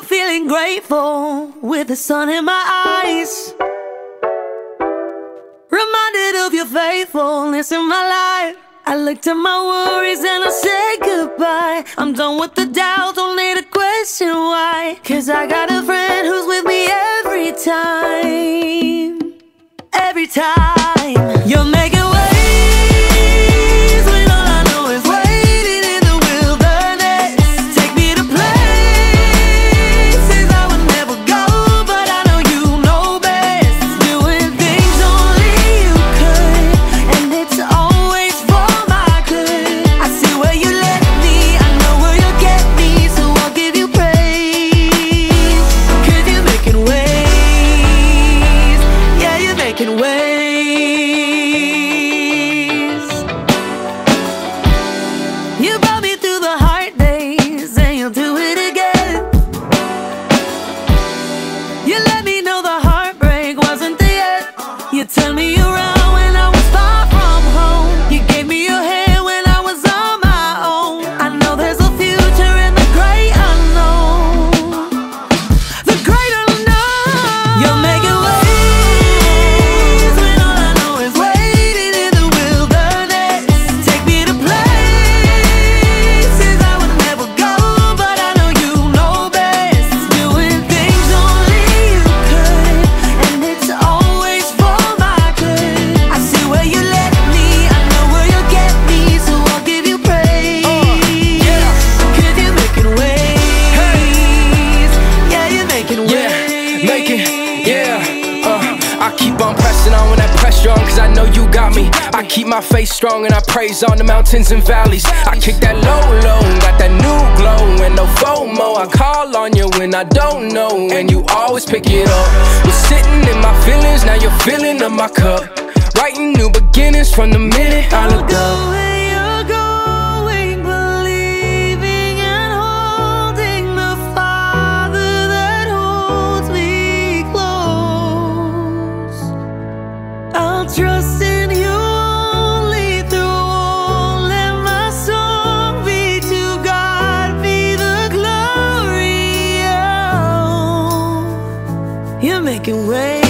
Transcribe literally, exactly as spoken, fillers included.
feeling grateful with the sun in my eyes, reminded of your faithfulness in my life. I looked at my worries and I said goodbye. I'm done with the doubt, don't need to question why. Cause I got a friend who's with me every time. Every time. You're making waves when all I know is waiting in the wilderness. Take me to places I would never go, but I know you know best. Doing things only you could, and it's always for my good. I see where you led me, I know where you'll get me, so I'll give you praise. Cause you're making waves, yeah, you're making waves. You brought me through the hard days, and you'll do it again. You let me know the heartbreak wasn't the end. You turned me around when I was far from home. You gave me your hand when I was on my own. I know there's a future in the great unknown. The great unknown. You're making waves when all I know is waiting in the wilderness. Take me to places I would never go, but I know you know best. Doing things only you could, and it's always for my good. I see where you led me, I know where you'll get me, so I'll give you praise. yeah. Cause you're making waves, yeah, you're making waves. Yeah, make it, yeah. Uh, I keep on pressing on when that pressure on, cause I know you got me. I keep my faith strong and I praise on the mountains and valleys. I kick that low, low, got that new glow and no FOMO. I call on you when I don't know, and you always pick it up. You're sitting in my feelings, now you're filling up my cup. Writing new beginnings from the minute I looked Go up. where you're going, believing and holding the Father that holds me close. I'll trust in you only through all. Let my song be to God be the glory. Oh, you're making waves.